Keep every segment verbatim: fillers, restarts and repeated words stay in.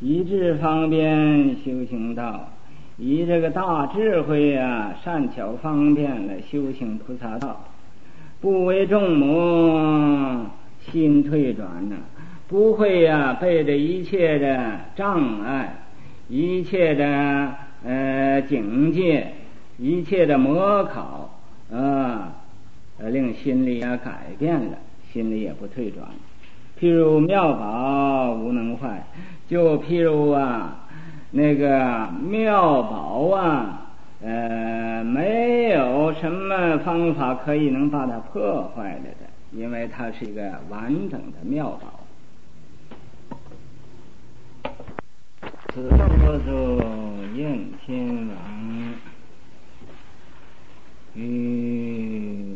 以智方便修行道，以这个大智慧啊，善巧方便来修行菩萨道，不为众魔心退转呢、啊，不会呀、啊、被这一切的障碍、一切的呃境界、一切的模考啊，令心里啊改变了，心里也不退转。譬如妙宝无能坏，就譬如啊那个妙宝啊，呃，没有什么方法可以能把它破坏了的，因为它是一个完整的妙宝。此佛祖焰天王于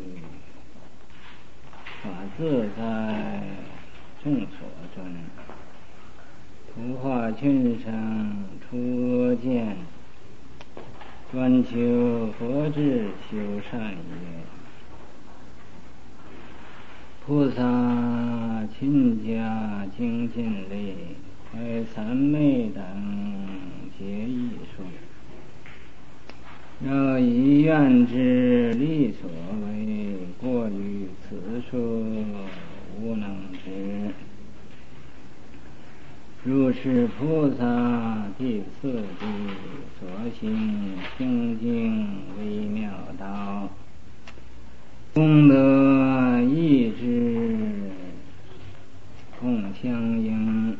法自在众所尊，图化群生初见，专求佛智修善业。菩萨亲家精进力，怀三昧等皆艺术，若以愿之力所为，过于此数无能之。如是菩萨第四地所行清净微妙道，功德益智共相应。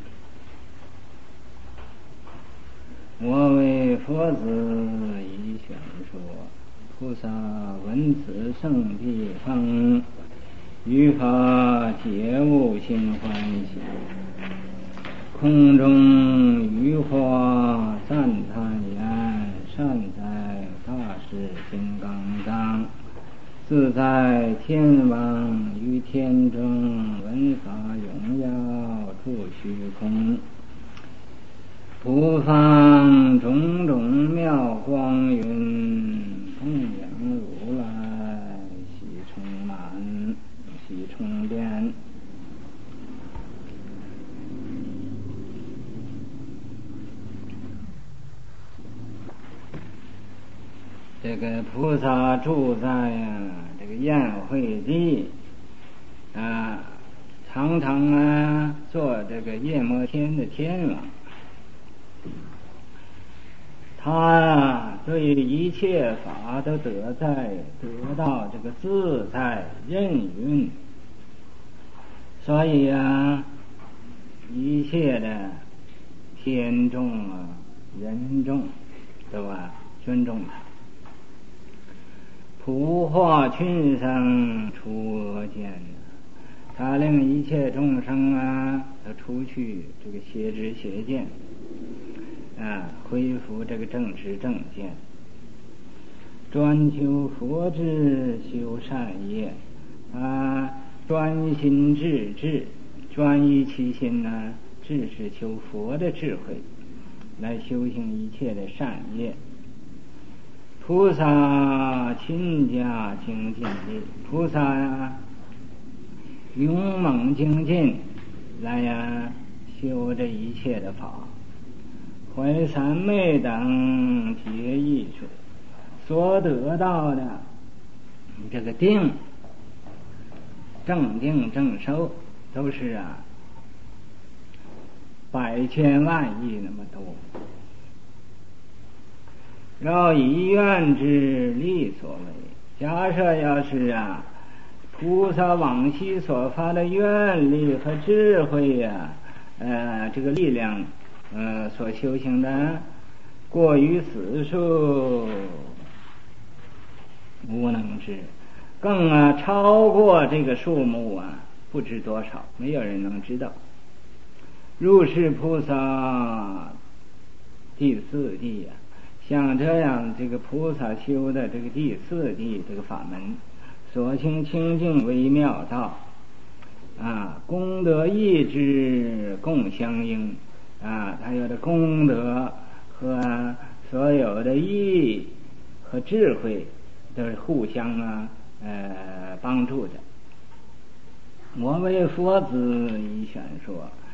我为佛子已宣说，菩萨闻此圣地方，于法皆无心欢喜，空中余花赞叹言：善哉大士金刚藏，自在天王于天中，闻法荣耀住虚空，普放种种妙光云，供养如来悉充满，悉充遍。这个菩萨住在啊这个宴会地啊，常常啊做这个夜摩天的天王。他啊对一切法都得在得到这个自在任运，所以啊一切的天众啊人众都啊尊重他。普化群生出见，他令一切众生啊都出去这个邪知邪见啊，恢复这个正知正见，专求佛智修善业啊，专心致志，专一其心呢、啊，志是求佛的智慧，来修行一切的善业。菩萨勤加精进力，菩萨呀勇猛精进来呀修这一切的法，怀三昧等皆艺术，所得到的这个定正定正收都是啊百千万亿那么多。要以愿之力所为，假设要是啊菩萨往昔所发的愿力和智慧呀、啊、呃这个力量呃所修行的过于此数无能之，更啊超过这个数目啊不知多少，没有人能知道。如是菩萨第四地呀、啊，像这样这个菩萨修的这个第四地这个法门，所行清净微妙道啊，功德益智共相应啊，它有的功德和所有的义和智慧都是互相啊呃帮助的。我为佛子已宣说，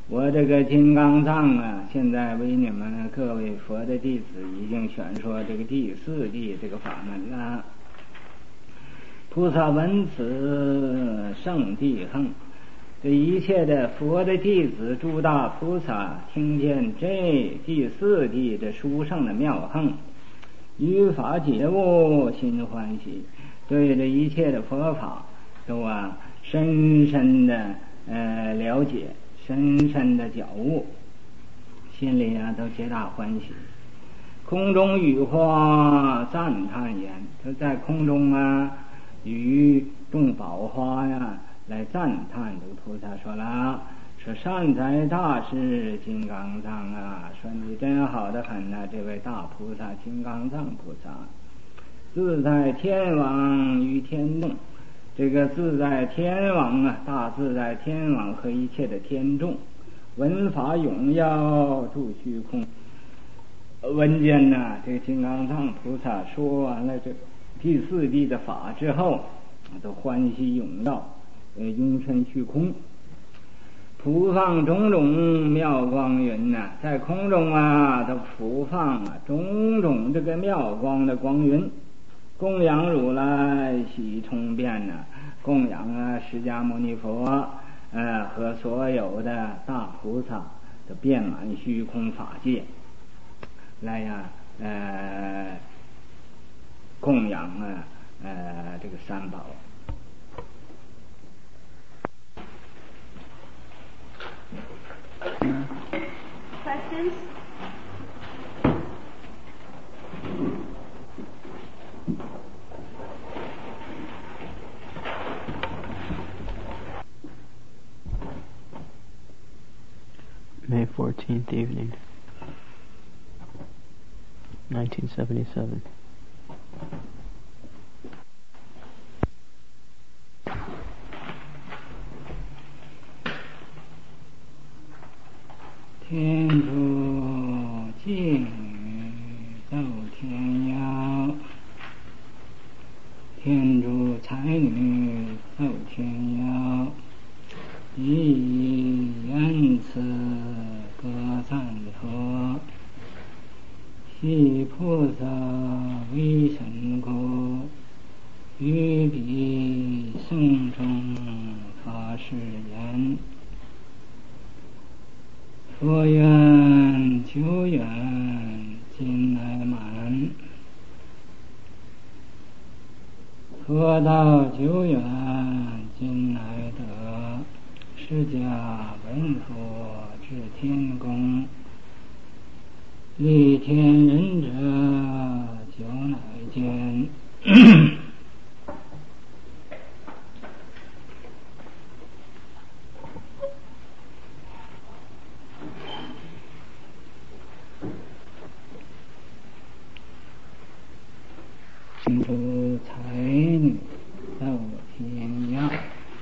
我这个金刚藏啊，现在为你们各位佛的弟子已经宣说这个第四地这个法门了。菩萨闻此圣地恒，这一切的佛的弟子诸大菩萨听见这第四地的殊胜的妙恒，于法解悟心欢喜，对这一切的佛法都啊深深的呃了解，深深的觉悟，心里啊都皆大欢喜。空中雨花赞叹言，他在空中啊与众宝花呀来赞叹这个菩萨说了，说善哉大师金刚藏啊，说你真好的很呐、啊，这位大菩萨金刚藏菩萨，自在天王于天众，这个自在天王啊，大自在天王和一切的天众，闻法永耀住虚空。闻见呐，这个金刚藏菩萨说完了这第四地的法之后，都欢喜永耀，呃，拥身虚空，普放种种妙光云呐、啊，在空中啊，都普放啊种种这个妙光的光云，供养如来喜充遍呐、啊，供养啊释迦牟尼佛，呃和所有的大菩萨都遍满虚空法界。来呀，呃，供养啊，呃，这个三宝。 Questions? May fourteenth evening, nineteen seventy-seven. Thiên Chủ Chi Dậu Thiên Yao, Thiên Chủ Thái Nữ Dậu Thiên Yao, Yi Yan Ci Ge Zan He, Xi菩萨为神国，于彼圣中发誓言。佛愿久远今来满，佛道久远今来得，释迦文佛至天宫，利天人者久乃见。清楚才女到天涯，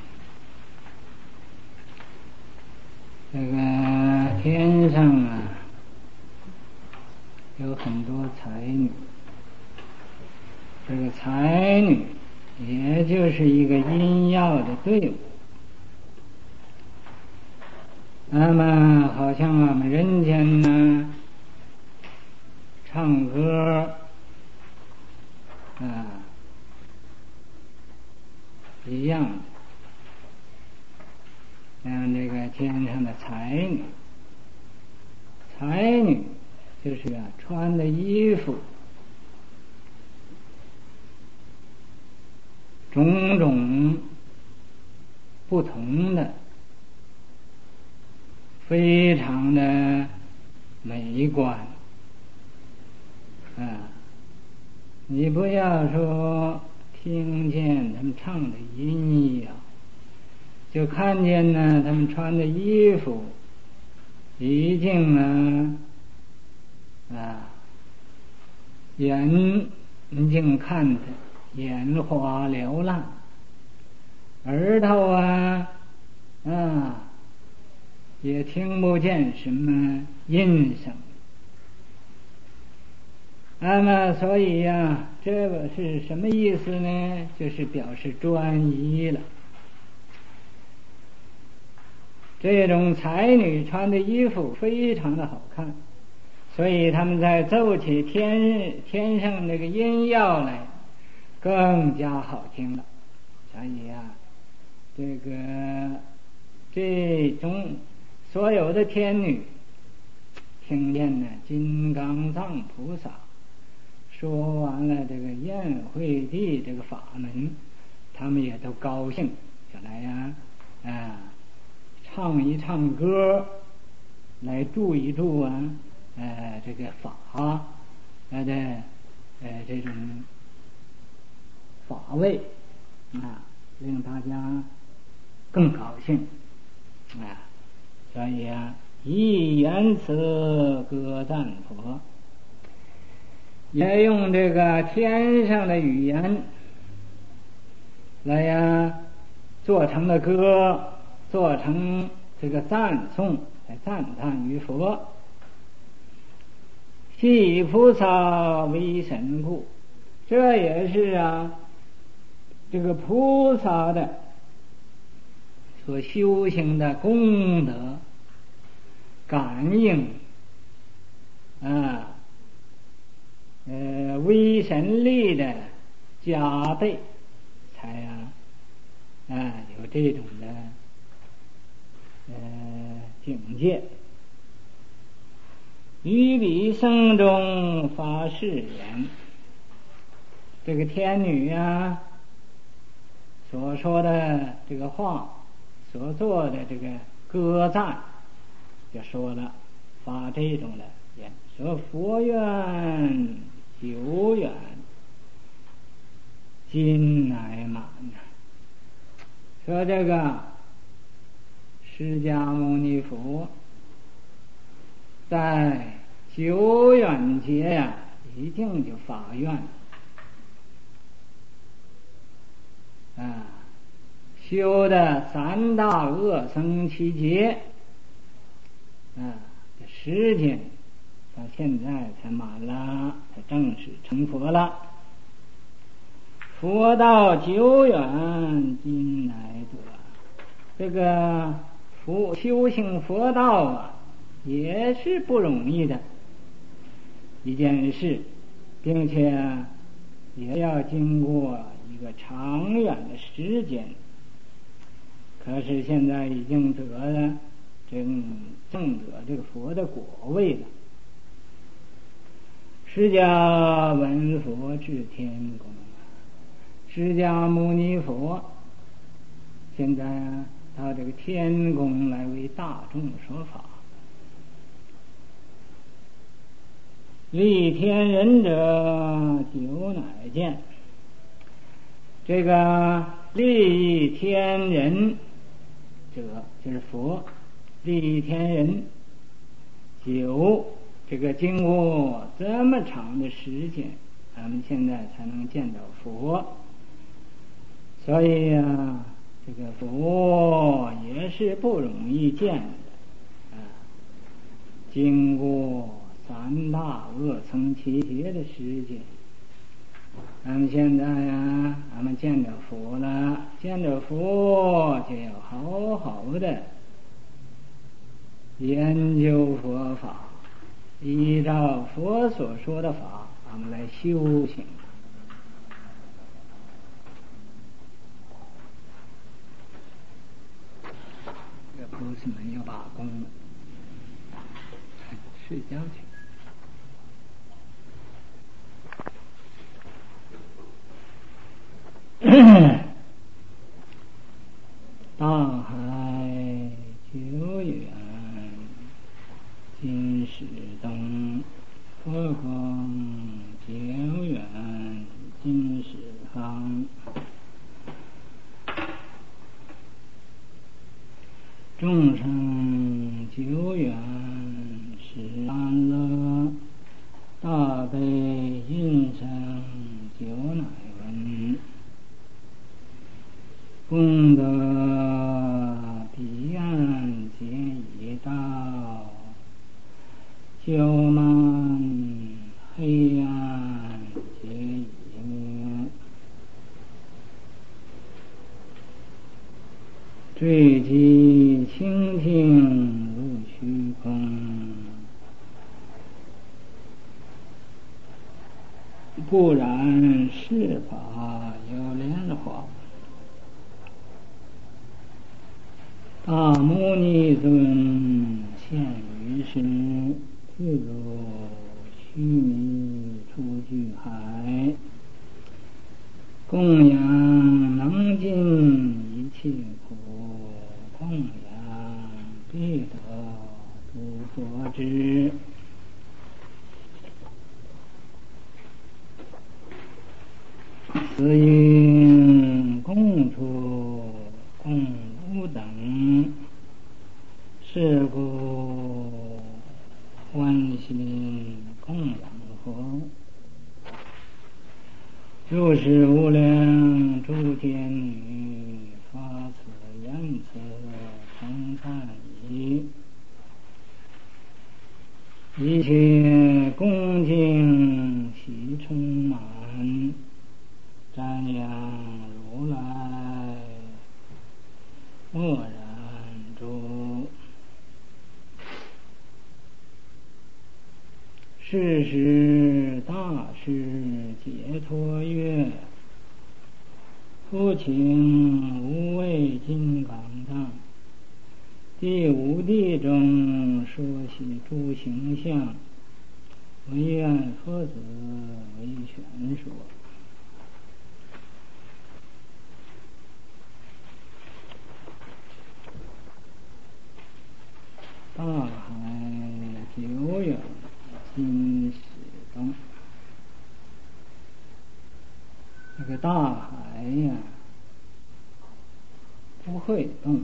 这个天上啊有很多才女，这个才女也就是一个阴药的队伍。那么好像我们人间呢唱歌啊一样的，像这个天上的才女，才女就是啊穿的衣服种种不同的，非常的美观啊！你不要说听见他们唱的音乐，就看见呢他们穿的衣服已经呢啊眼睛看的眼花缭乱，耳朵啊啊也听不见什么音声。那么所以呀、啊，这个是什么意思呢？就是表示专一了。 这种才女穿的衣服非常的好看，所以他们在奏起天天上那个音调来更加好听了。所以啊，这个这种所有的天女听见呢金刚藏菩萨说完了这个宴会地这个法门，他们也都高兴下来呀，啊，唱一唱歌，来助一助啊，呃，这个法，呃的，呃，这种法味啊，令大家更高兴啊，所以啊，以言辞歌赞佛，也用这个天上的语言来呀，做成了歌，做成这个赞颂，来赞叹于佛。系菩萨为神故，这也是啊，这个菩萨的所修行的功德感应啊，呃，威神力的加倍，才啊啊有这种的呃境界。于彼生中发誓言，这个天女啊所说的这个话，所做的这个歌赞，就说了发这种的言，说佛愿久远今乃满呐。说这个释迦牟尼佛在久远劫呀，一定就发愿啊，修的三大恶僧七劫啊，这时间到现在才满了，才正式成佛了。佛道久远今乃得，这个佛修行佛道啊，也是不容易的一件事，并且也要经过一个长远的时间。可是现在已经得了正正得这个佛的果位了。释迦文佛至天宫，释迦牟尼佛现在啊到这个天宫来为大众说法。立天人者久乃见，这个立天人者就是佛，立天人久，这个经过这么长的时间，咱们现在才能见到佛。所以啊，这个佛也是不容易见的啊，经过三大恶僧七劫的时间，咱们现在呀，咱们见着佛了，见着佛就要好好的研究佛法，依照佛所说的法，咱们来修行。这个菩萨们要罢工了，睡觉去。大海久远今始灯，佛光久远今始方。众生久远是安乐，大悲音声久乃闻。功德彼岸皆已到，久满黑暗皆已灭。这对其清净如虚空，不然是法有莲花。大牟尼尊现于世，自如须弥出巨海，供养能尽一切苦，供养必得诸佛之。此因共处共无等，是故欢心供养佛。如是无量诸天女发此言辞称赞已，一切恭敬喜充满，瞻仰如来默然住。是时大师解脱曰：复请无畏金刚藏，第五地中说悉诸形象，唯愿佛子为玄说。大海久远今始动。这个大海呀不会动，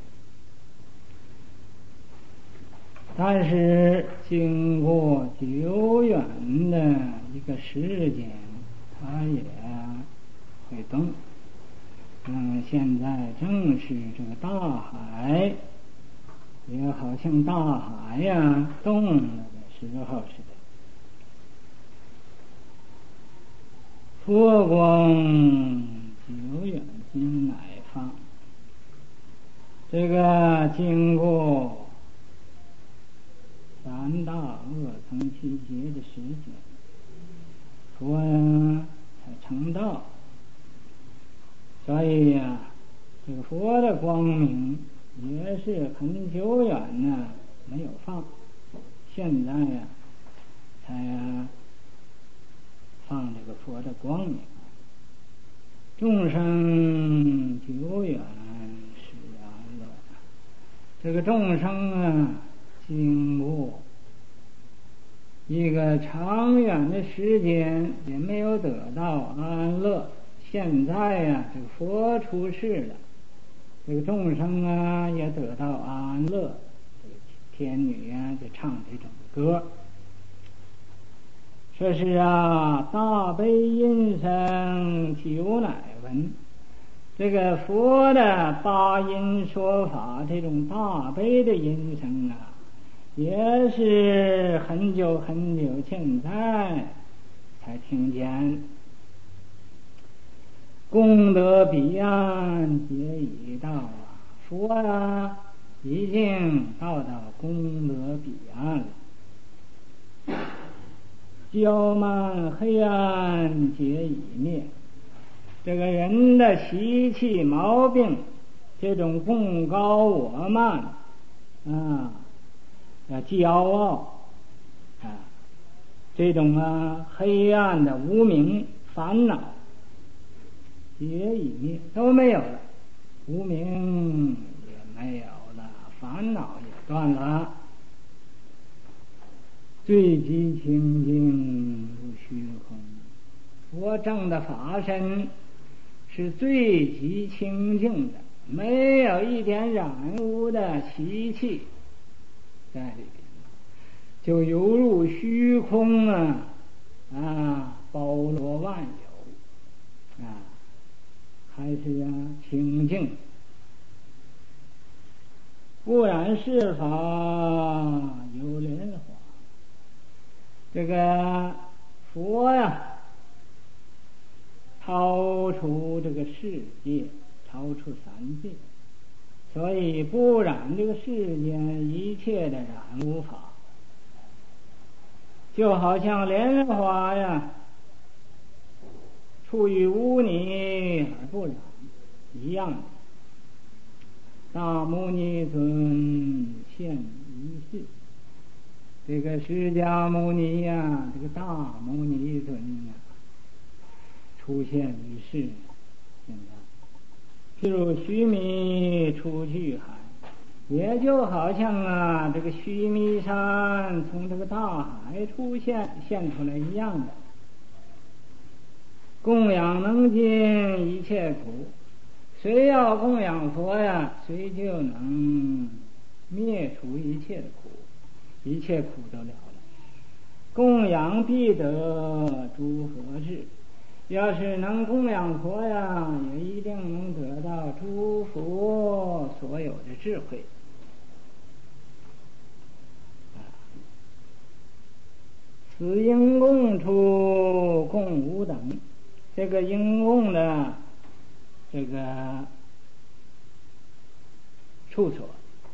但是经过久远的一个时间，它也会动。嗯，现在正是这个大海也好像大海呀动了的时候似的。佛光久远今乃放，这个经过三大恶僧七劫的时间，佛呀才成道。所以呀、啊，这个佛的光明也是很久远呢，没有放，现在呀、啊、才呀放这个佛的光明。众生久远是安乐，这个众生啊，经过一个长远的时间也没有得到安乐。现在呀、啊，这个佛出世了，这个众生啊也得到安乐。这个天女啊就唱这种歌，说是啊，大悲音声久乃闻。这个佛的八音说法，这种大悲的音声啊，也是很久很久现在才听见。功德彼岸皆已到啊，佛啊已经到到功德彼岸了。骄慢黑暗皆已灭，这个人的习气毛病，这种贡高我慢啊，骄傲啊，这种啊黑暗的无明烦恼皆已灭，都没有了，无明也没有了，烦恼也断了。最极清净如虚空，佛证的法身是最极清净的，没有一点染污的习气在里边，就犹如虚空啊啊，包罗万有啊，还是啊清净。不然是法有莲花。这个佛呀，超出这个世界，超出三界， 所以不染这个世间一切的染污法，就好像莲花呀，处于污泥而不染一样的。大牟尼尊现一世，这个释迦牟尼呀，这个大牟尼尊呀，出现于世。现在譬如须弥出去海，也就好像啊这个须弥山从这个大海出现现出来一样的。供养能尽一切苦，谁要供养佛呀，谁就能灭除一切的苦，一切苦都了了。供养必得诸佛智，要是能供养佛呀，也一定能得到诸佛所有的智慧。此应供处供无等，这个应供的这个处所，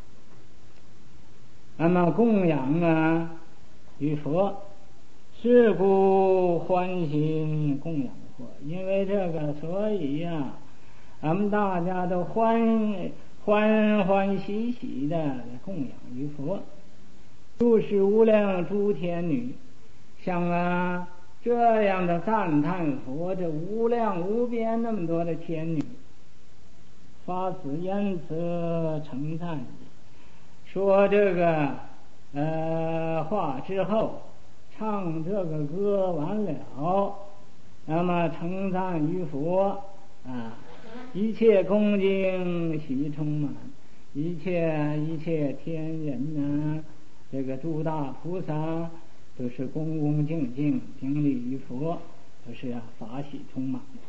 那么供养啊与佛，是故欢心供养佛。因为这个，所以呀、啊，咱们大家都欢欢欢喜喜的供养于佛。诸是无量诸天女，像啊这样的赞叹佛，这无量无边那么多的天女，发此言辞称赞你，说这个呃话之后，唱这个歌完了，那么称赞于佛啊，一切恭敬喜充满，一切一切天人呢、啊，这个诸大菩萨都是恭恭敬敬顶礼于佛，都是啊法喜充满的。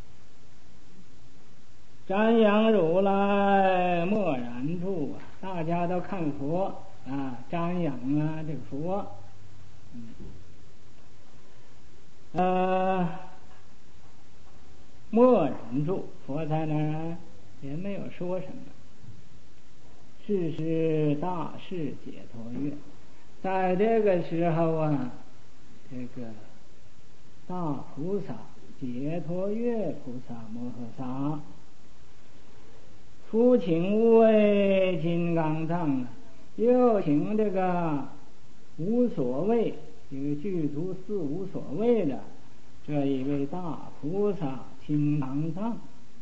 瞻仰如来默然住啊，大家都看佛啊，瞻仰啊这个佛，嗯，呃，默然住，佛在那儿也没有说什么。世是大士解脱乐，在这个时候啊，这个大菩萨解脱乐菩萨摩诃萨，复请无畏金刚藏啊，又请这个无所谓，这个具足四无所谓的这一位大菩萨金刚藏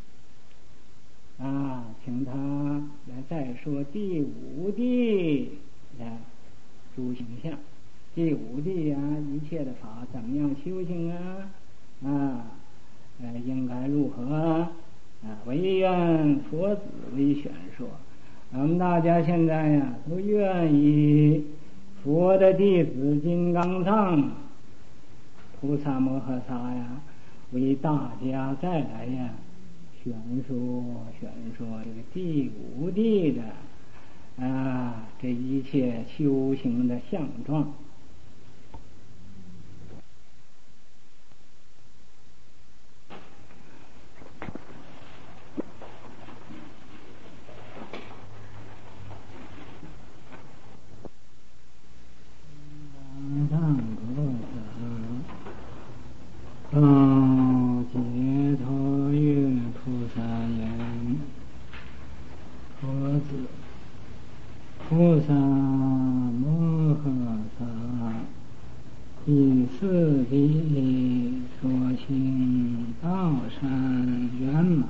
啊，请他来再说第五地的诸形象。第五地啊，一切的法怎么样修行啊？啊，呃，应该如何啊？啊，唯愿佛子为选说。我们大家现在呀，都愿意佛的弟子金刚藏菩萨摩诃萨呀，为大家再来呀选说选说这个第五地的啊，这一切修行的相状。嗯，解脱乐菩萨言：佛子，菩萨摩诃萨，以四地所行道善圆满，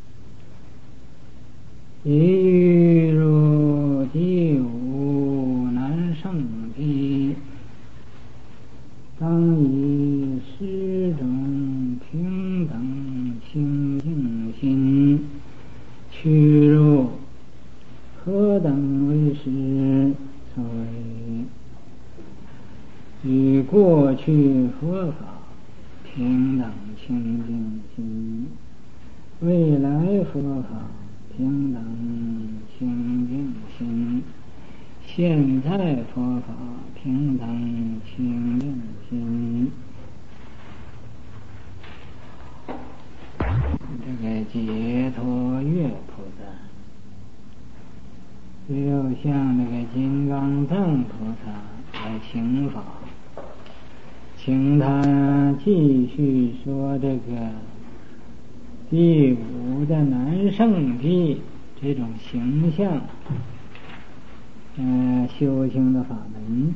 亦欲入第五难胜地，当以十种平等清净心，去入何等为实？所谓与过去佛法平等清净心，未来佛法平等清净心，现在佛法平等清净心。这个解脱乐菩萨讲法，请他继续说这个第五的南圣地这种形象，呃，修行的法门，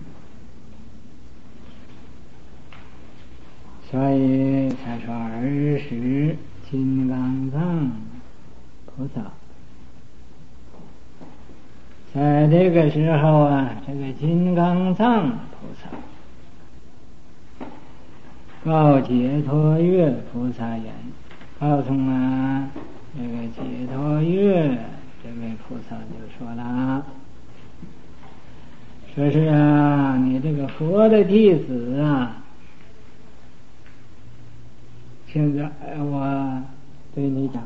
所以才说儿时金刚藏菩萨。在这个时候啊，这个金刚藏菩萨告解脱月菩萨言，告诉啊这个解脱月这位菩萨就说了，说是啊，你这个佛的弟子啊，现在我对你讲，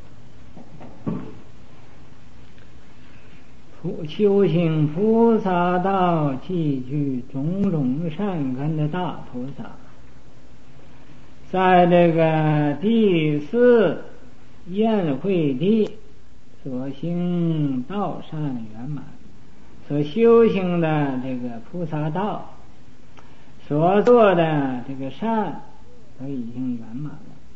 修行菩萨道，积聚种种善根的大菩萨，在这个第四宴会地所行道善圆满，所修行的这个菩萨道，所做的这个善都已经圆满了，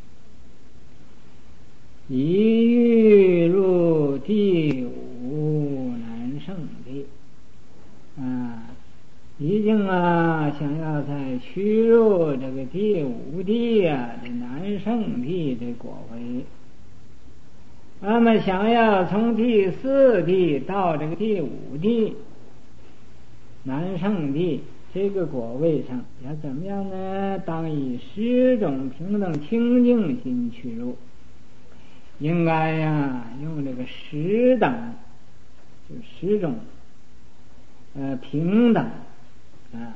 一欲入第五南圣地啊，已经啊想要再趋入这个第五地啊这南圣地的果位，那么想要从第四地到这个第五地南圣地这个果位上要怎么样呢？当以十种平等清净心去入，应该呀用这个十等，就十种呃平等啊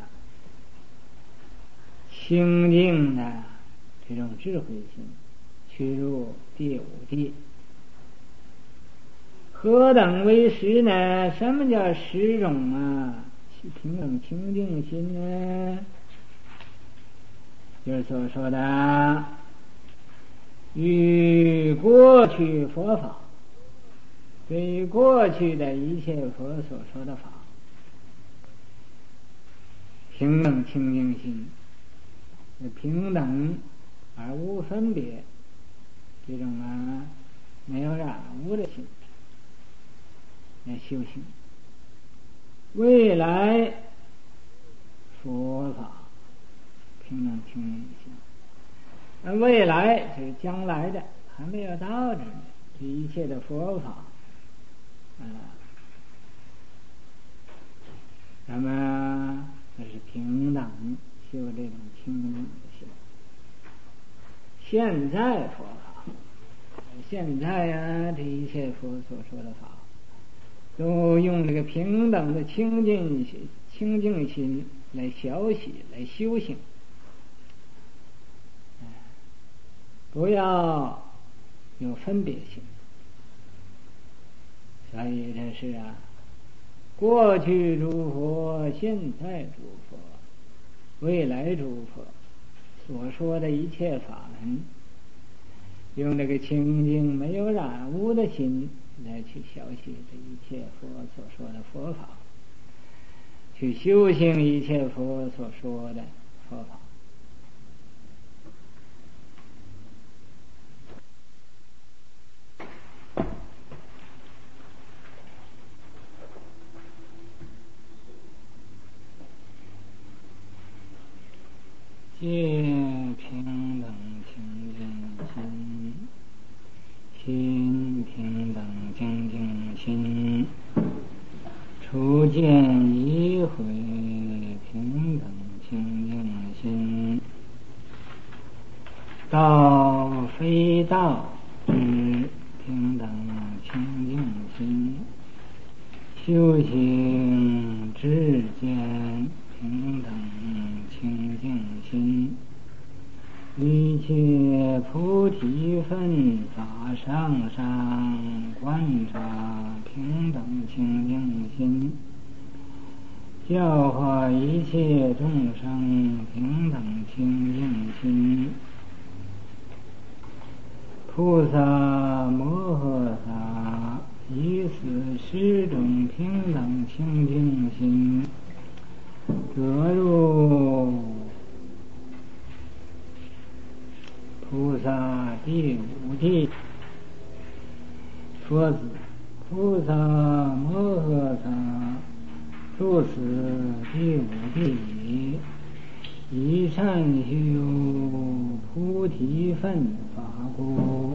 清净的这种智慧心去入第五地。何等为十呢？什么叫十种啊平等清净心呢？就是所说的与过去佛法，对于过去的一切佛所说的法，平等清净心，平等而无分别，这种啊没有染污的心来修行。未来佛法平等清净心，而未来就是将来的还没有到这里，这一切的佛法啊，那么这是平等修这种清净的心。现在佛法，现在呀、啊、这一切佛所说的法都用这个平等的清净心清净心来学习来修行，不要有分别心。所以这是啊，过去诸佛，现在诸佛，未来诸佛所说的一切法门，用这个清净没有染污的心来去学习这一切佛所说的佛法，去修行一切佛所说的佛法。戒平等清净心，心平等清净心，初见一回平等清净心，道非道之平等清净心，修行之间平等清净心，一切菩提分法上上观察平等清净心，教化一切众生平等清净心。菩萨摩诃萨以此十种平等清净心得入菩萨第五地，佛子菩萨摩诃萨住此第五地，以善修菩提分法故，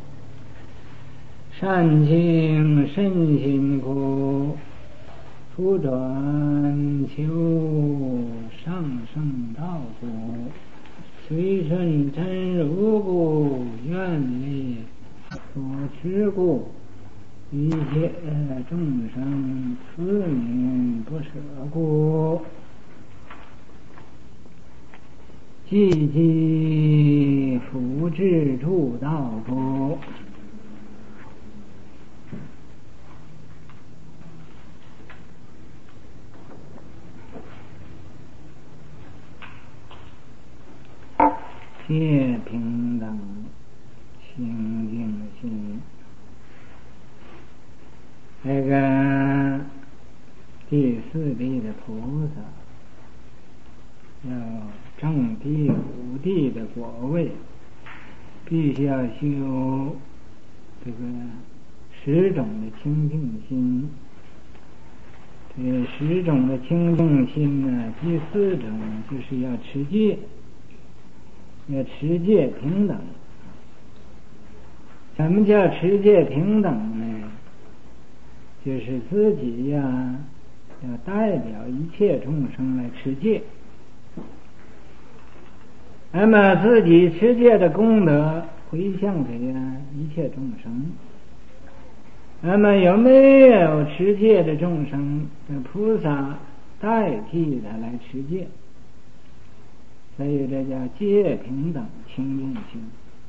善行身心故，初转求上圣道故，随顺真如故，愿力所持故，一切众生慈悯不舍故，积极福智助道故，皆平等清净心。那个第四地的菩萨要证第五地的果位，必须要修这个十种的清净心。这十种的清净心呢，第四种就是要持戒，要持戒平等。什么叫持戒平等呢？就是自己呀，要代表一切众生来持戒。那么自己持戒的功德回向给一切众生。那么有没有持戒的众生，菩萨代替他来持戒，所以这叫戒平等清净心，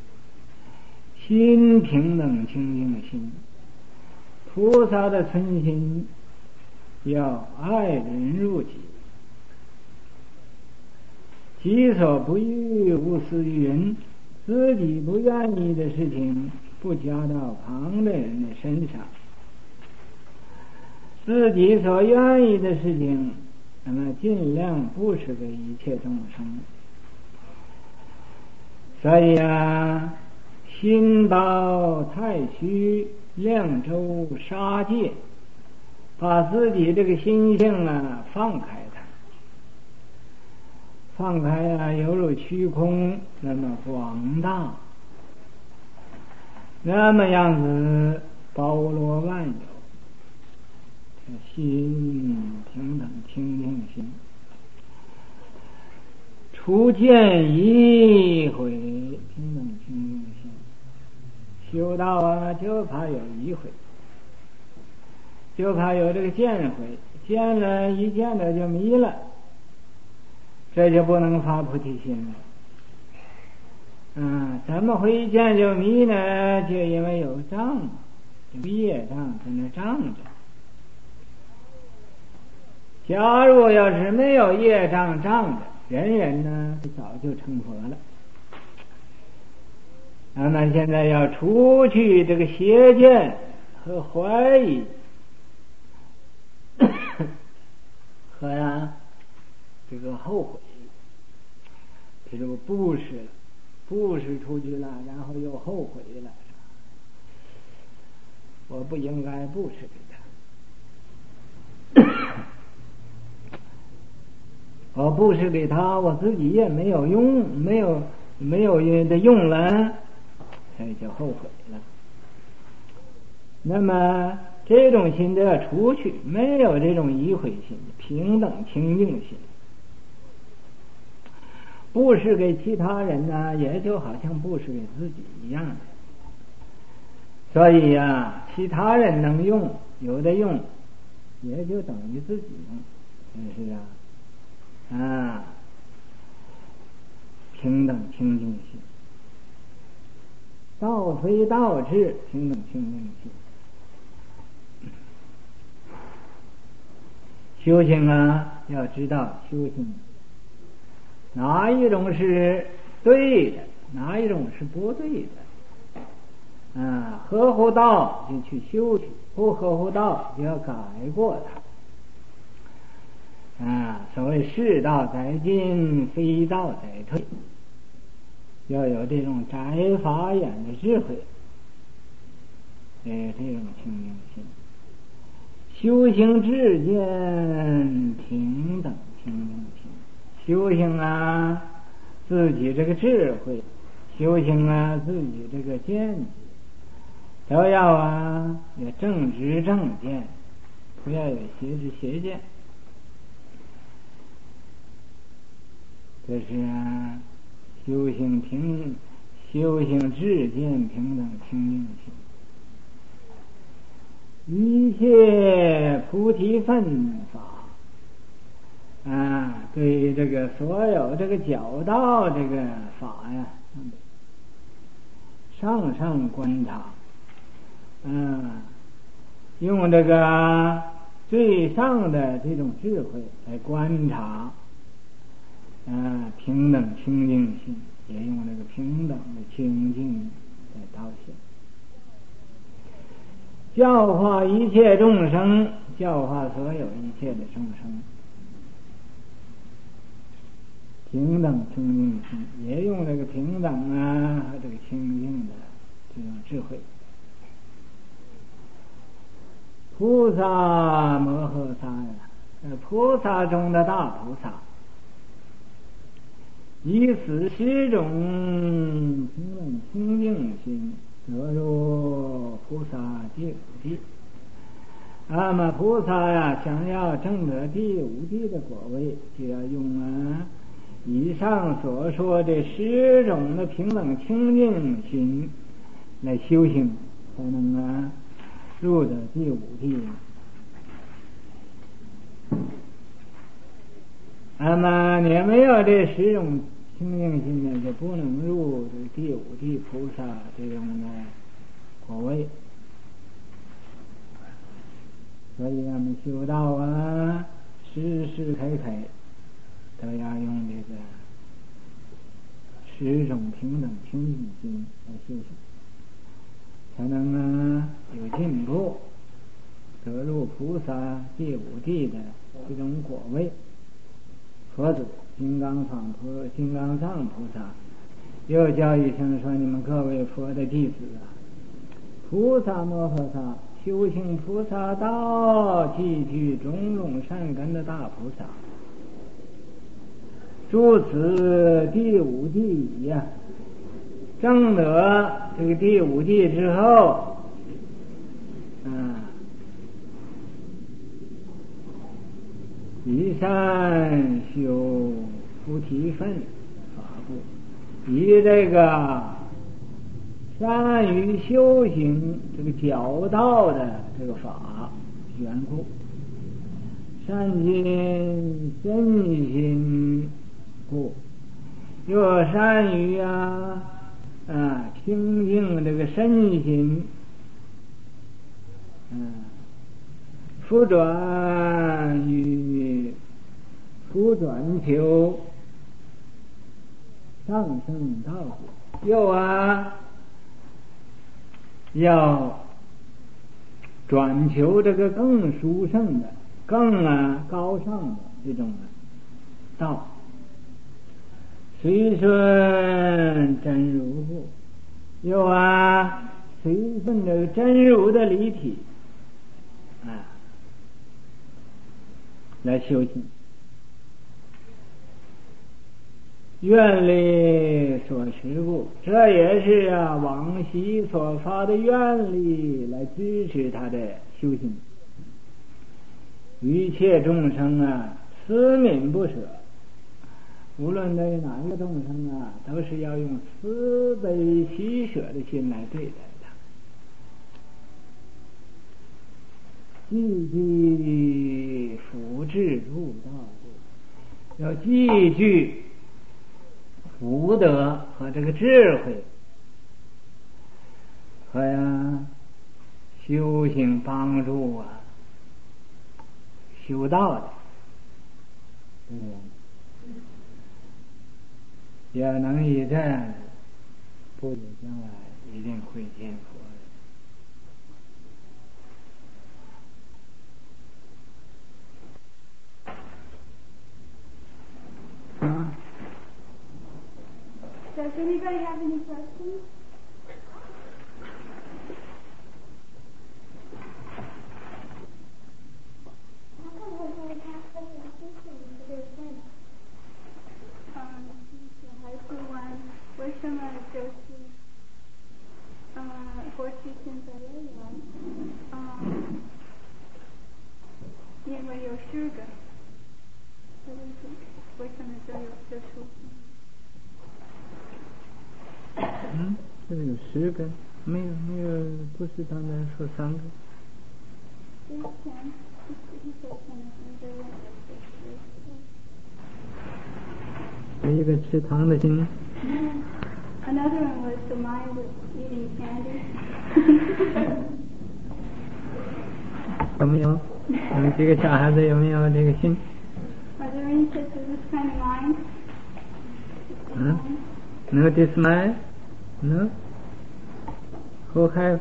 心平等清净心。菩萨的存心要爱人如己，己所不欲，勿施于人。自己不愿意的事情不加到旁的人的身上，自己所愿意的事情，那么尽量布施给一切众生。所以啊，心包太虚，量周杀戒，把自己这个心性啊放开它，放开啊，犹如虚空那么广大，那么样子包罗万有，心平等清净心，初见一回平等清净心。修道啊，就怕有一回，就怕有这个见回，见了一见了就迷了，这就不能发菩提心了。啊，怎么会一见就迷呢？就因为有障，有业障在那障着。假如要是没有业障障着，人人呢早就成佛了。那么现在要除去这个邪见和怀疑和呀这个后悔，比如布施了，布施出去了，然后又后悔了，我不应该布施给他，我布施给他，我自己也没有用，没有没有的用了，所以就后悔了。那么这种心都要除去，没有这种疑悔心，平等清净心。布施给其他人呢，也就好像布施给自己一样的。所以呀、啊，其他人能用，有的用，也就等于自己用，是不是啊？啊，平等清净心，道非道智，平等清净心。修行啊，要知道修行哪一种是对的，哪一种是不对的。啊，合乎道就去修去，不合乎道就要改过它。 啊，所谓世道在进，非道在退，要有这种摘法眼的智慧，哎，这种清净心，修行智见平等清净心，修行啊自己这个智慧，修行啊自己这个见解，都要啊有正知正见，不要有邪知邪见。这是啊修行平修行智见平等清净心，一切菩提分法啊，对这个所有这个教道这个法呀，上上观察，嗯，用这个最上的这种智慧来观察，啊，平等清净心，也用这个平等的清净来导现，教化一切众生，教化所有一切的众生，平等清净心，也用这个平等啊和这个清净的这种智慧。菩萨摩诃萨呀，菩萨中的大菩萨，以此十种平等清净心，得入菩萨第五地。那么菩萨呀，想要证得第五地的果位，就要用啊以上所说的十种的平等清净心来修行，才能啊入的第五地。那么你没有这十种清净心呢，就不能入这第五地菩萨这种的果位。所以我们修道啊，时时刻刻都要用这个十种平等清净心来修行，才能啊有进步，得入菩萨第五地的这种果位。佛祖金刚藏菩金刚藏菩萨又叫一声说：“你们各位佛的弟子啊，菩萨摩诃萨修行菩萨道，积聚种种善根的大菩萨，住此第五地呀，证得这个第五地之后，啊，以善修菩提分法故，以这个善于修行这个教道的这个法缘故，善心身心故，又善于啊啊清净这个身心，嗯、啊，复转于复转求上升道果，又啊要转求这个更殊胜的、更啊高尚的这种道，随顺真如故，又啊随顺这个真如的离体啊来修行，愿力所持故，这也是啊往昔所发的愿力来支持他的修行。一切众生啊，慈悯不舍，无论对哪一个众生啊，都是要用慈悲喜舍的心来对待他。积聚福智入道故，要积聚福德和这个智慧和呀修行帮助啊修道的，嗯，要能以这样，不久将来一定会见佛的。 Does anybody have any questions? How come we're going to have such a system for their friends? Um, 小孩子玩，为什么就是呃过去现在也玩？嗯，因为有诗歌，所以为什么就有这出？ 嗯，这有十个，没有没有，不是刚才说三个。 之前一手可能这样的有一个吃糖的心。 Another one was the mind was eating candy. 有没有？你们这个小孩子有没有这个心？ Are there any kids with this kind of mind? 嗯 ？No this mind? No? Who have?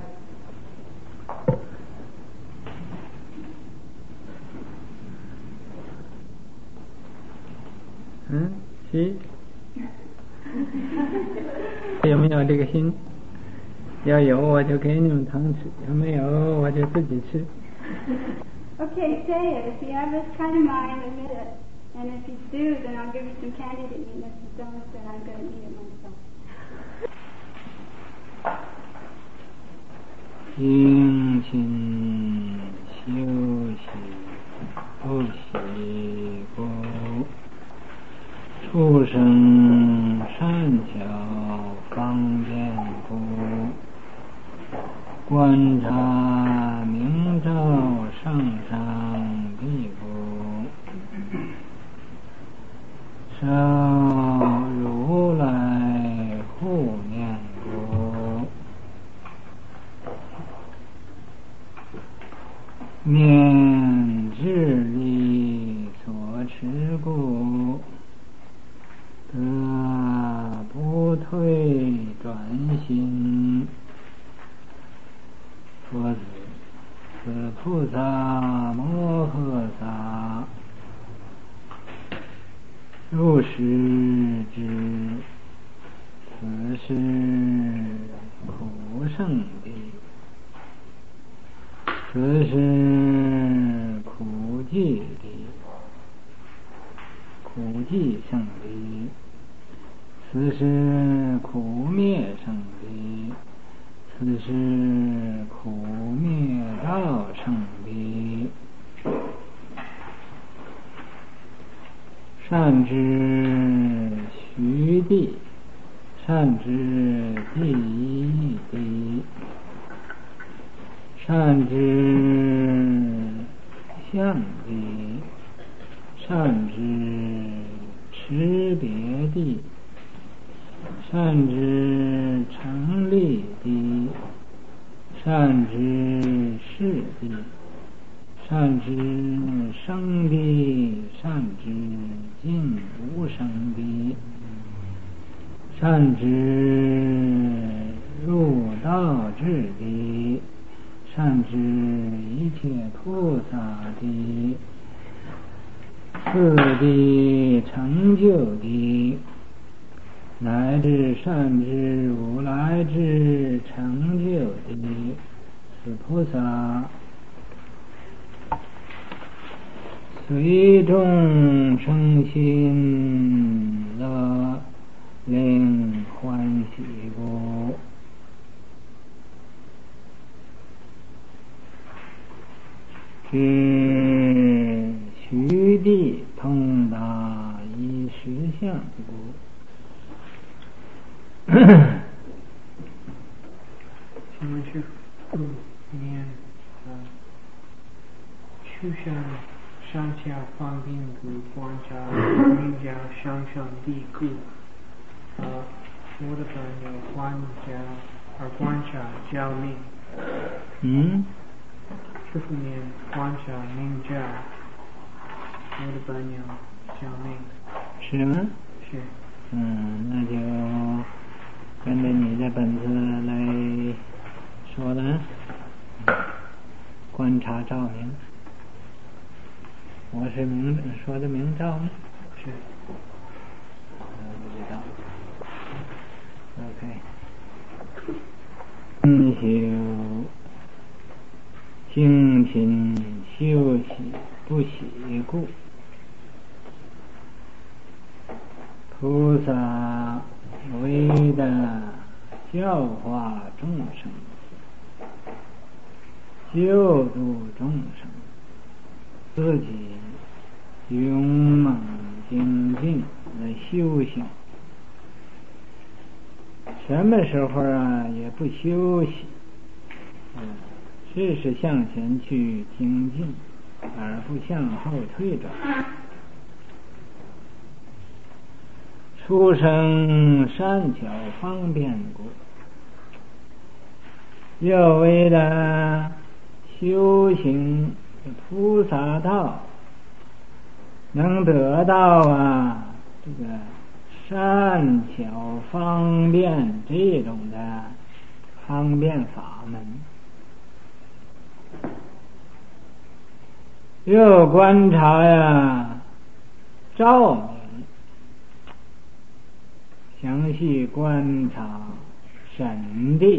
嗯，是。有没有这个心？要有我就给你们糖吃，要没有我就自己吃。 Okay, say it. If you have this kind of mind, admit it. And if you do, then I'll give you some candy to eat. And if you don't, then I'm going to eat it myself. 精勤修习不习故，畜生善巧方便故，观察明照上上地故，受如来护念故，念智力所持故，得不退转心。佛子，此菩萨摩诃萨如是知，此是苦圣地，此是苦寂地，苦寂圣地，此是苦灭圣地，此是苦灭道圣地。善知须地，善知第一地，善知相地，善知识别地，善知成立地，善知识地，善知生地，善知尽无生地，善知入道智地，善知一切菩萨地，四地成就地，乃至善知如来之成就地，是菩萨随众生心乐，令欢喜故。知须地通达一实相故。 请问师父，念呃，畜生上下方便故，观察明照上上地故，呃，我的朋友观察而观察教命。 嗯。 师父念观察明照，我的朋友教命。 是吗？ 是。 嗯，那就跟着你的本子来说了。观察照明，我是明说的明照吗？ 是。 我不知道。 修精勤修习不习故，菩萨为的教化众生，救度众生，自己勇猛精进来修行。什么时候啊也不休息，嗯，事事向前去精进，而不向后退转。出生善巧方便故，又为了修行菩萨道，能得到啊这个善巧方便这种的方便法门，又观察呀照明，详细观察神地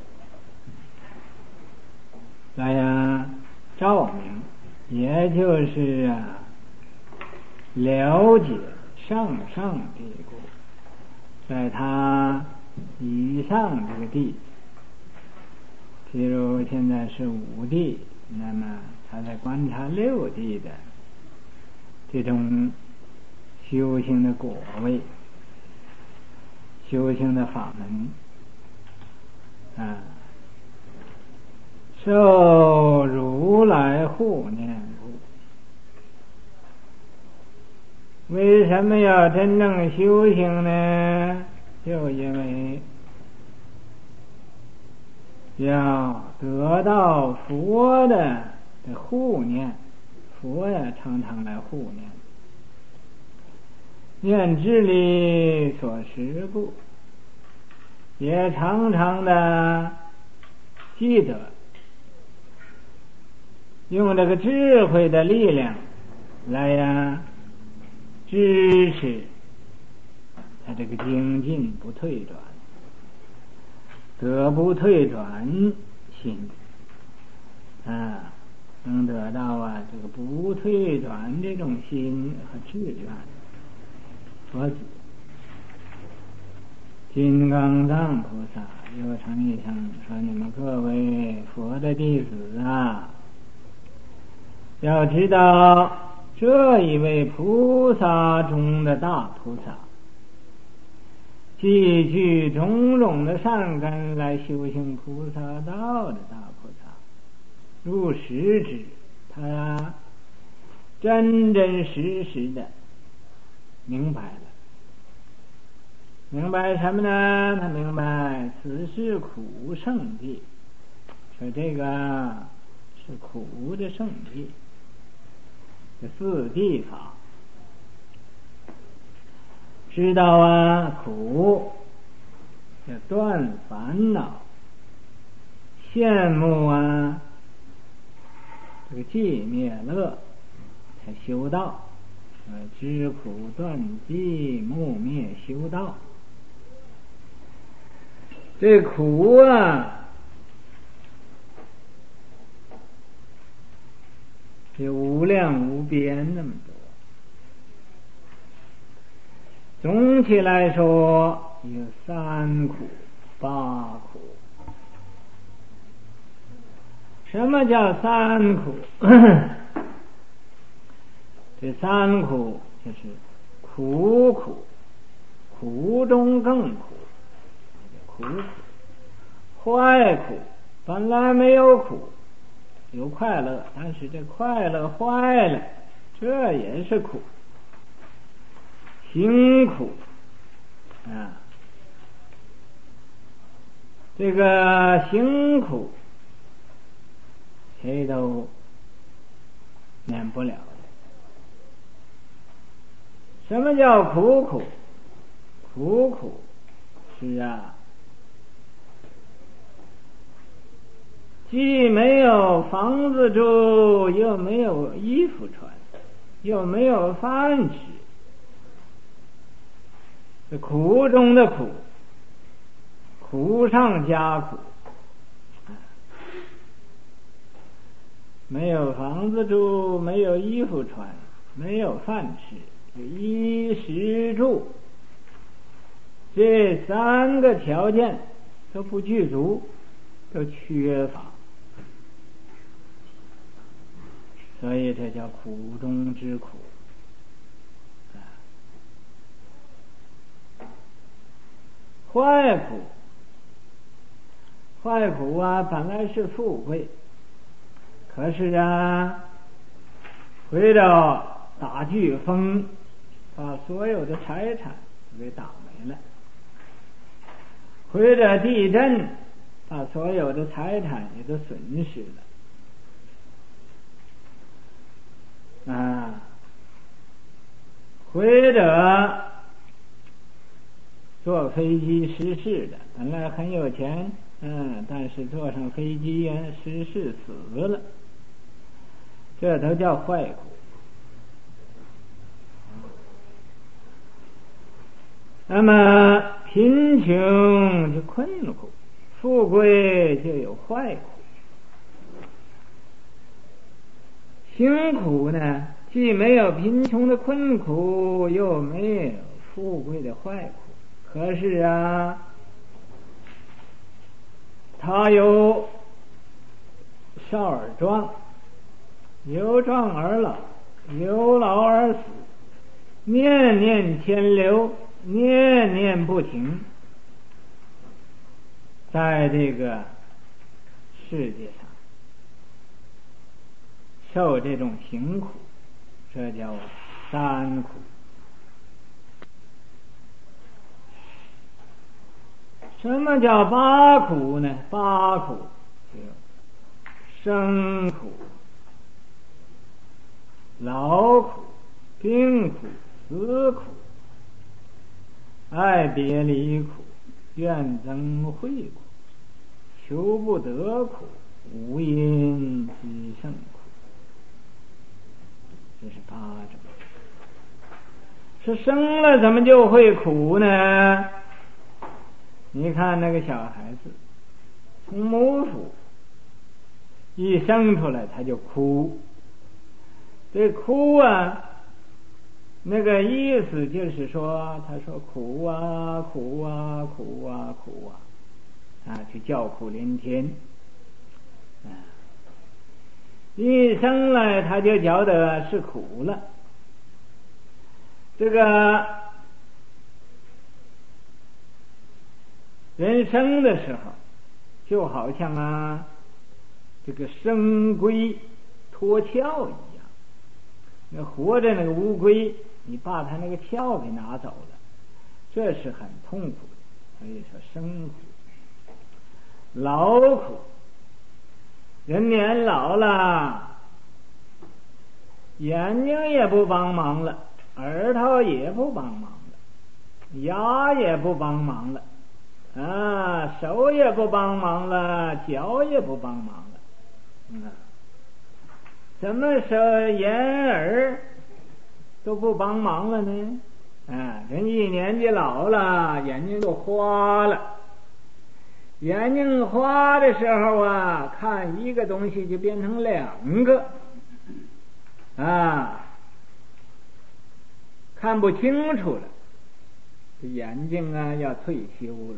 来呀照明，也就是啊了解上上地故，在他以上这个地，譬如现在是五地，那么他在观察六地的这种修行的果位，修行的法门啊，受如来护念故。为什么要真正修行呢？就因为要得到佛的护念，佛呀常常来护念，念智力所识故，也常常的记得，用这个智慧的力量来呀支持他这个精进不退转，得不退转心啊，能得到啊这个不退转这种心和志愿。佛子金刚藏菩萨又成一声说：你们各位佛的弟子啊，要知道这一位菩萨中的大菩萨，积聚种种的善根来修行菩萨道的大菩萨，入实之，他真真实实的明白了。明白什么呢？他明白此是苦圣地，说这个是苦的圣地，这四谛法，知道啊苦要断烦恼，羡慕啊这个寂灭乐，才修道，呃知苦断寂慕灭修道。这苦啊有无量无边那么多，总体来说有三苦八苦。什么叫三苦？这三苦就是苦苦，苦中更苦，苦苦，坏苦，本来没有苦，有快乐，但是这快乐坏了，这也是苦。行苦啊，这个行苦谁都免不了的。什么叫苦苦？苦苦是啊，既没有房子住，又没有衣服穿，又没有饭吃，这苦中的苦，苦上加苦， 没有房子住，没有衣服穿，没有饭吃，衣食住这三个条件都不具足，都缺乏，所以这叫苦中之苦。坏苦，坏苦啊，本来是富贵，可是啊，回到大飓风，把所有的财产给打没了；回到地震，把所有的财产也都损失了。啊，回到坐飞机失事的，本来很有钱，嗯，但是坐上飞机呀，失事死了，这都叫坏苦。那么贫穷就困苦，富贵就有坏苦。辛苦呢，既没有贫穷的困苦，又没有富贵的坏苦。可是啊，他有少而壮，由壮而老，由老而死，念念牵流，念念不停，在这个世界上受这种辛苦，这叫三苦。什么叫八苦呢？八苦就生苦、劳苦、病苦、死苦、爱别离苦、怨憎会苦、求不得苦、无因之胜苦。这是八种。是生了怎么就会苦呢？你看那个小孩子从母腹一生出来他就哭，这哭啊，那个意思就是说，他说苦啊苦啊苦啊苦啊，啊就叫苦连天啊，一生来他就觉得是苦了。这个人生的时候就好像啊这个生龟脱壳一样，那活着那个乌龟，你把它那个壳给拿走了，这是很痛苦的。所以说生苦。劳苦，人年老了，眼睛也不帮忙了，耳朵也不帮忙了，牙也不帮忙了啊，手也不帮忙了，脚也不帮忙了，嗯，怎么说眼耳都不帮忙了呢？啊，人一年纪老了，眼睛就花了，眼睛花的时候啊，看一个东西就变成两个，啊，看不清楚了，这眼睛啊要退休了。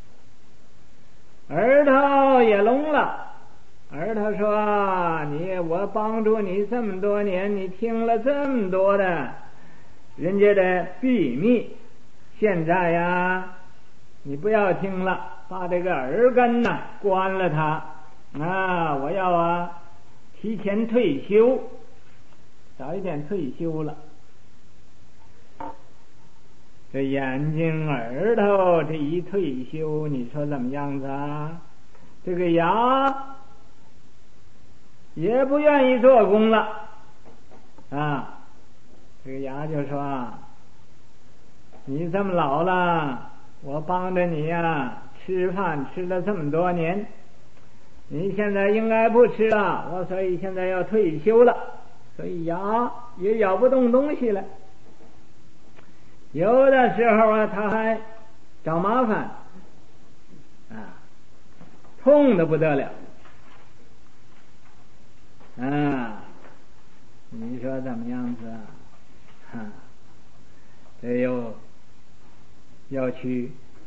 耳朵也聋了，耳朵说你我帮助你这么多年，你听了这么多的人家的秘密，现在呀你不要听了，把这个耳根呐关了它啊，我要啊提前退休，早一点退休了。这眼睛耳朵这一退休，你说怎么样子啊？这个牙也不愿意做工了啊，这个牙就说啊，你这么老了，我帮着你呀、啊、吃饭吃了这么多年，你现在应该不吃了，我所以现在要退休了，所以牙也咬不动东西了。有的时候啊，他还找麻烦啊，痛得不得了啊，你说怎么样子啊？哈，这又要去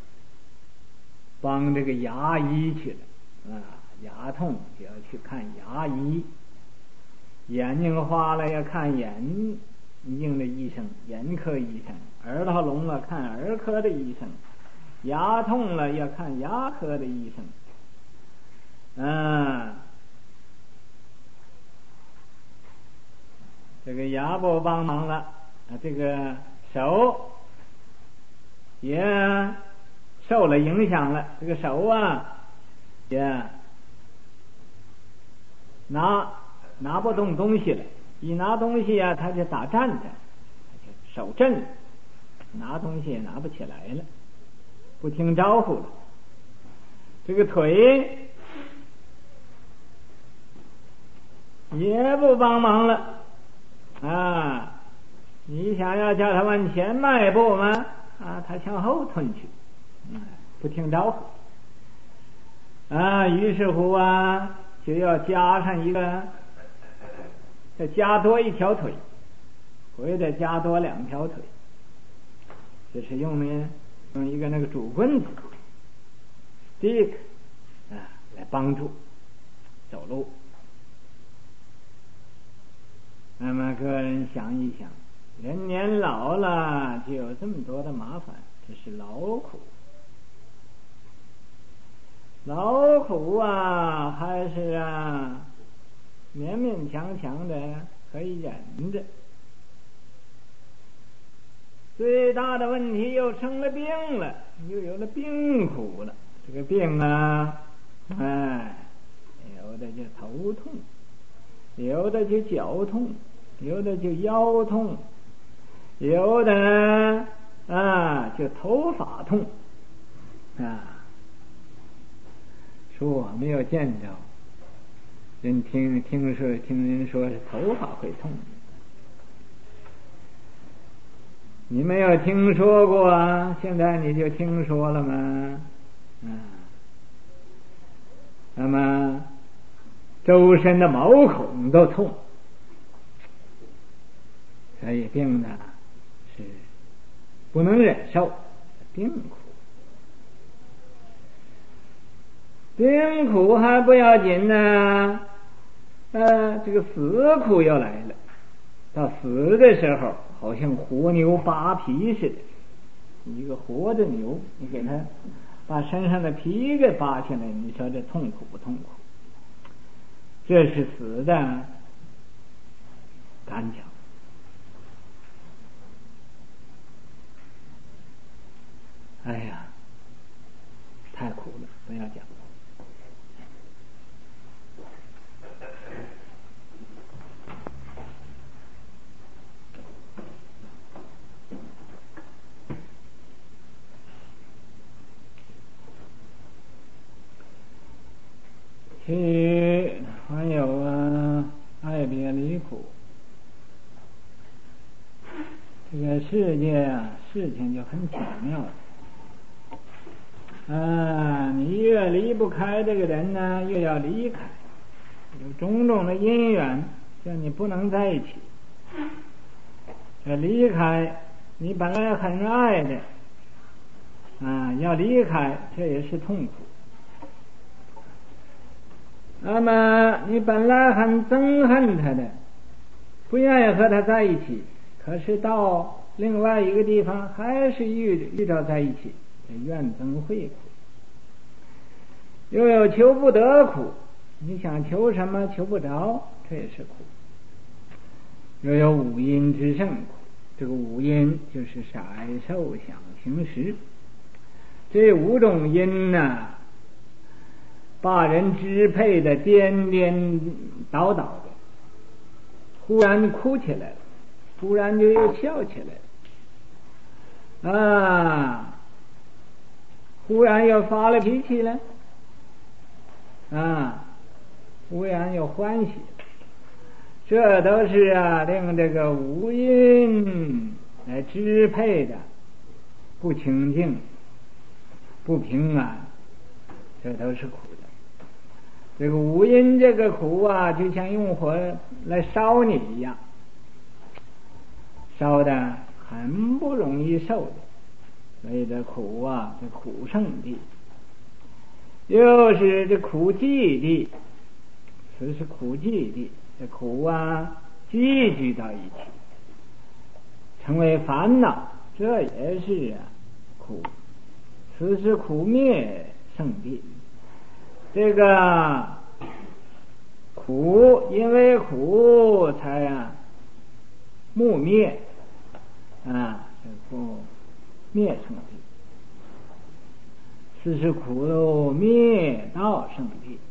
帮这个牙医去了啊，牙痛就要去看牙医，眼睛花了要看眼睛的医生，眼科医生，耳朵聋了看儿科的医生，牙痛了要看牙科的医生，啊，这个牙不帮忙了啊，这个手也受了影响了，这个手啊也拿拿不动东西了，一拿东西啊他就打颤颤，手震，拿东西也拿不起来了，不听招呼了。这个腿也不帮忙了啊，你想要叫他往前迈步吗？啊，他向后退去，嗯，不听招呼啊，于是乎啊就要加上一个，再加多一条腿，或者加多两条腿，这是用呢用一个那个竹棍子 stick 啊来帮助走路。那么个人想一想，人年老了就有这么多的麻烦，这是劳苦，劳苦啊，还是啊勉勉强强的可以忍着，最大的问题又生了病了，又有了病苦了。这个病啊，哎，有的就头痛，有的就脚痛，有的就腰痛，有的呢啊就头发痛啊。说我没有见着人听听说听人说是头发会痛，你没有听说过啊？现在你就听说了吗？啊，那么周身的毛孔都痛，所以病呢是不能忍受，病苦，病苦还不要紧呢，呃，这个死苦又来了。到死的时候，好像活牛扒皮似的，一个活的牛，你给它把身上的皮给扒下来，你说这痛苦不痛苦？这是死的赶脚。哎呀，太苦了，不要讲。其余还有啊，爱别离苦。这个世界啊，事情就很巧妙啊，你越离不开这个人呢，越要离开，有种种的因缘叫你不能在一起。这离开你本来很爱的啊，要离开这也是痛苦。那么你本来很憎恨他的，不愿意和他在一起，可是到另外一个地方还是遇遇到在一起，怨憎会苦。又有求不得苦，你想求什么求不着，这也是苦。又有五阴之盛苦，这个五阴就是色受想行识，这五种阴呢、啊把人支配的颠颠倒倒的，忽然哭起来了，忽然就又笑起来了，啊，忽然又发了脾气了，啊，忽然又欢喜，这都是啊令这个五阴来支配的不清净不平安，这都是苦的。 这个无因这个苦啊，就像用火来烧你一样，烧的很不容易受的，所以这苦啊，这苦圣地，又是这苦寂地，此是苦寂地，这苦啊聚集到一起，成为烦恼，这也是啊苦，此是苦灭圣地。这个苦，因为苦才啊木灭啊，这苦灭圣地，此是苦灭道圣地。